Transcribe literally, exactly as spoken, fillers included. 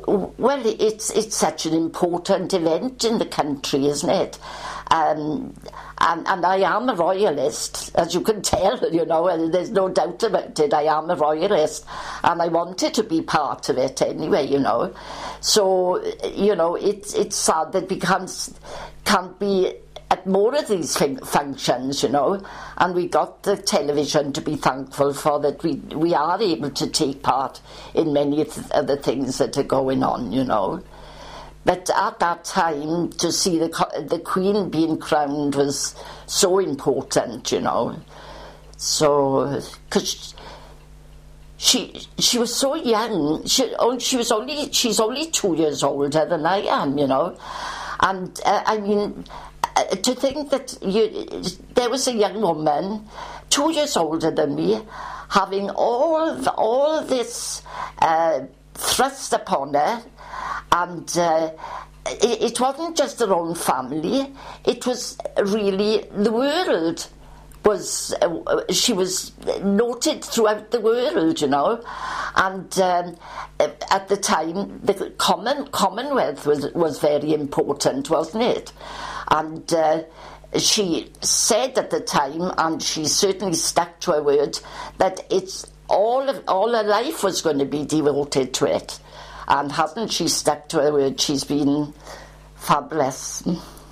Well, it's it's such an important event in the country, isn't it? Um, and, and I am a royalist, as you can tell, you know, and there's no doubt about it. I am a royalist, and I wanted to be part of it anyway, you know. So, you know, it's it's sad that we can't, can't be at more of these functions, you know, and we got the television to be thankful for, that we we are able to take part in many of the things that are going on, you know. But at that time, to see the the Queen being crowned was so important, you know. So, because she she was so young, she oh, she was only she's only two years older than I am, you know, and uh, I mean. To think that you, there was a young woman, two years older than me, having all all this uh, thrust upon her, and uh, it, it wasn't just her own family; it was really the world. Was uh, she was noted throughout the world, you know, and um, at the time the common Commonwealth was was very important, wasn't it? And uh, she said at the time, and she certainly stuck to her word, that it's all of all her life was going to be devoted to it, and hasn't she stuck to her word? She's been fabulous.